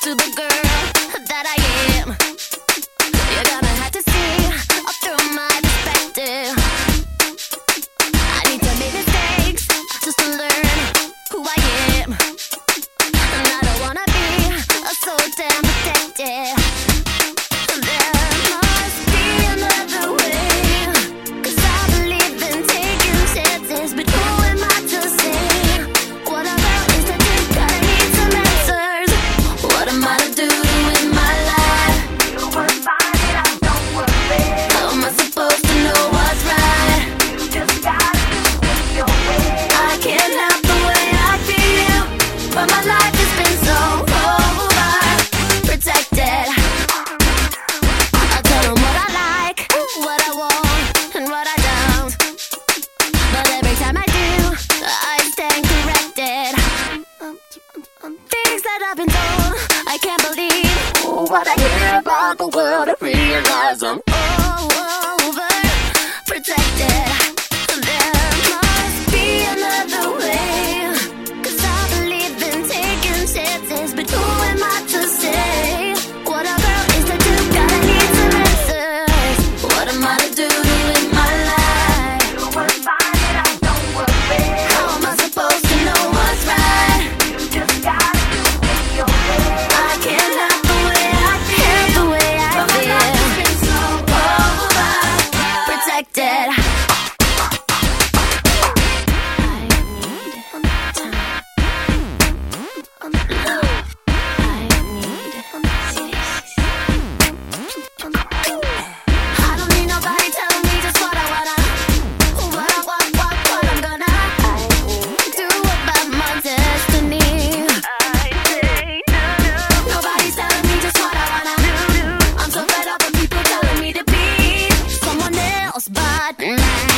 to the girl that I am. You're gonna have to see through my perspective. I need to make mistakes just to learn who I am. And I don't wanna be so damn protected. There must be another way, 'cause I believe in taking chances. But who am I to say what about is the thing that I need some answers? What am I to do in my life? You will find it out, don't worry. How am I supposed to know what's right? You just gotta do it your way. I can't help the way I feel, but my life has been so overprotected. I tell them what I like, what I want, and what I don't. But every time I do, I stand corrected. Things that I've been told, I can't believe what I hear about the world. I realize I'm overprotected. There must be another way, 'cause I believe in taking chances. But who am I to say what about is the truth that I need some answers? What am I to do in my life? You will find it out, don't worry. How am I supposed to know what's right? You just gotta do it your way. I can't help the way I feel, the way I feel. My life has been so overprotected. I don't need nobody telling me just what I wanna, what I want, what I'm gonna do about my destiny. Nobody's telling me just what I wanna. I'm so fed up with people telling me to be someone else but me.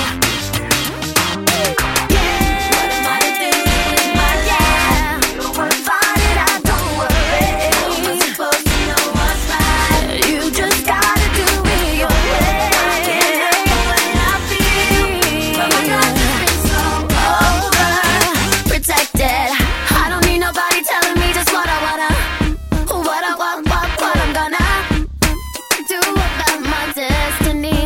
What am I to do in my life? You will find it out, don't worry. I'm supposed to know what's right. You just gotta do it your way. I can't help the way I feel, but my life has been so overprotected. I don't need nobody telling me just what I wanna, what I want, what I'm gonna do about my destiny.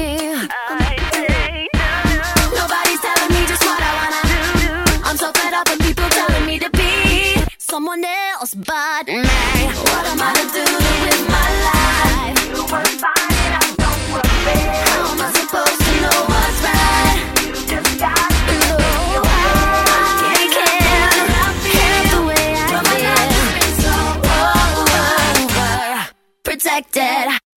Nobody's telling me just what I wanna. I'm so fed up with people telling me to be someone else but me. What am I to do with my life? You will find it out, don't worry. How am I supposed to know what's right? You just gotta do it your way. I can't help the way I feel. My life has been so overprotected.